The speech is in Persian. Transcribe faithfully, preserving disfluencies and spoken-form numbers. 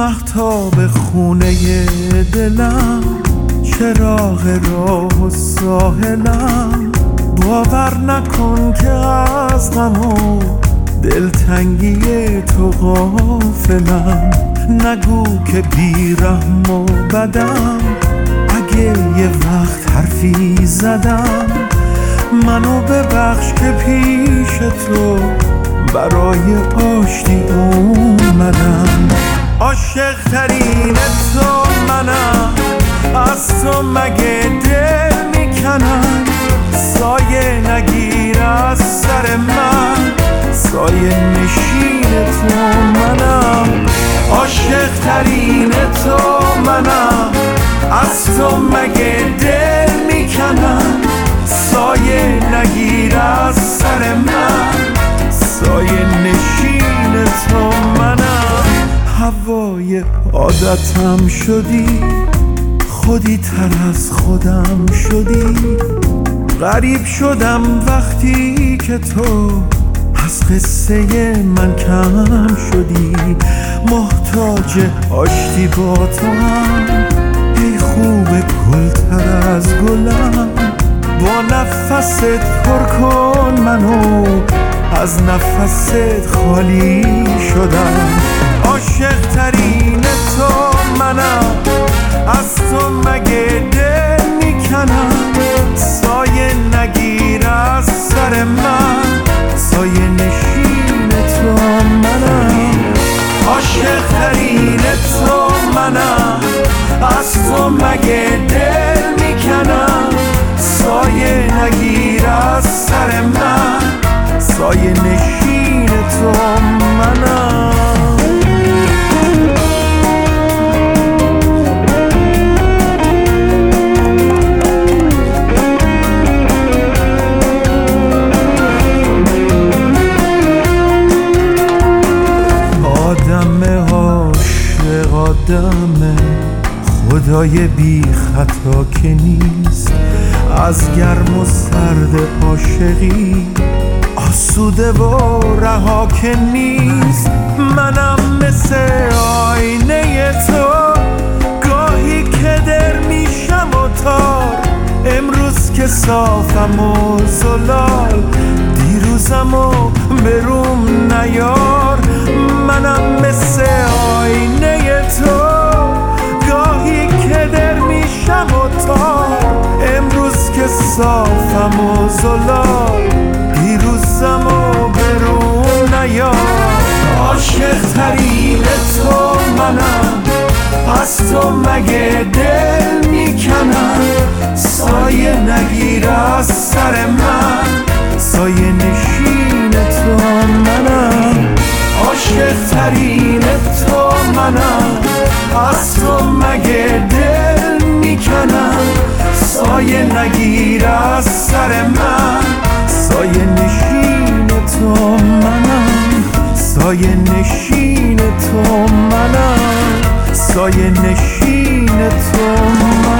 مهتاب خونه دلم، چراغ راه و ساحلم. باور نکن که از غم و دلتنگی تو غافلم. نگو که بیرحم و بدم، اگه یه وقت حرفی زدم. منو ببخش که پیش تو برای آشتی اومدم. عاشق ترین تو منم، از تو مگه دل میکنم. سایه نگیر از سر من، سایه نشین تو منم. عاشق ترین تو منم، از تو مگه دل میکنم. سایه نگیر از سر من، سایه نشین تو منم. هوای عادتم شدی، خودی تر از خودم شدی. غریب شدم وقتی که تو از قصه من کم شدی. محتاج آشتی با تو هم، ای خوب گل تر از گلم. با نفست پر کن منو، از نفست خالی شدم. عاشق ترین تو منم، از تو مگه دل میکنم. سایه نگیر از سر من، سایه نشین تو منم. عاشق ترین تو منم، از تو مگه دل میکنم. سایه نگیر از سر من، سایه نشین تو منم. آدم عاشق آدمه، خدای بی خطا که نیست. از گرم و سرد عاشقی آسوده و رها که نیست. منم مثل آینه تو، گاهی که در میشم و تار. امروز که صافم و زلال، دیروزم و بروم نیار. منم مثل آینه تو، گاهی که در میشم و تار. امروز که صافم و زلال، دیروزم و برون نیار. عاشق ترین تو منم، از تو مگه دل میکنم. سایه نگیر از سر من، سایه نشین تو منم. عاشق ترین تو منم، از تو مگه دل میکنم. سایه نگیر از سر من، سایه نشین تو منم. سایه نشین تو منم، سایه نشین تو منم.